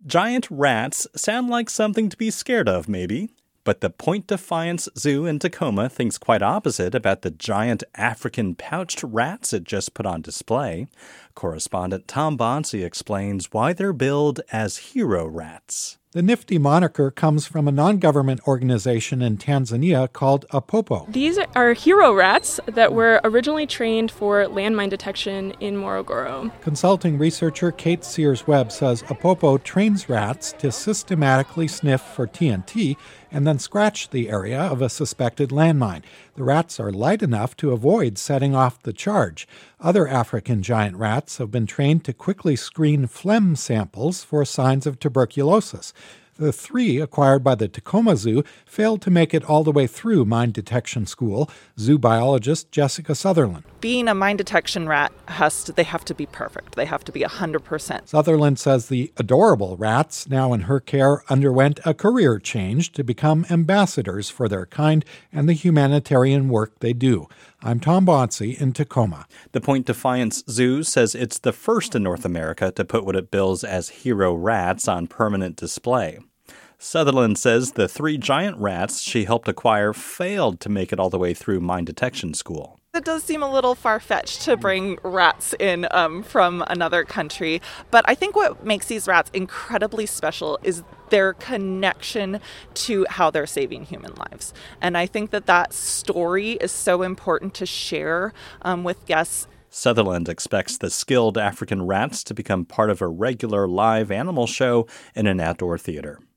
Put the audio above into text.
Giant rats sound like something to be scared of, maybe. But the Point Defiance Zoo in Tacoma thinks quite opposite about the giant African pouched rats it just put on display. Correspondent Tom Bonsi explains why they're billed as hero rats. The nifty moniker comes from a non-government organization in Tanzania called Apopo. These are hero rats that were originally trained for landmine detection in Morogoro. Consulting researcher Kate Sears-Webb says Apopo trains rats to systematically sniff for TNT and then scratch the area of a suspected landmine. The rats are light enough to avoid setting off the charge. Other African giant rats have been trained to quickly screen phlegm samples for signs of tuberculosis. The 3 acquired by the Tacoma Zoo failed to make it all the way through mine detection school. Zoo biologist Jessica Sutherland. Being a mine detection rat, they have to be perfect. They have to be 100%. Sutherland says the adorable rats now in her care underwent a career change to become ambassadors for their kind and the humanitarian work they do. I'm Tom Bonsi in Tacoma. The Point Defiance Zoo says it's the first in North America to put what it bills as hero rats on permanent display. Sutherland says the 3 giant rats she helped acquire failed to make it all the way through mine detection school. It does seem a little far-fetched to bring rats in from another country, but I think what makes these rats incredibly special is their connection to how they're saving human lives. And I think that story is so important to share with guests. Sutherland expects the skilled African rats to become part of a regular live animal show in an outdoor theater.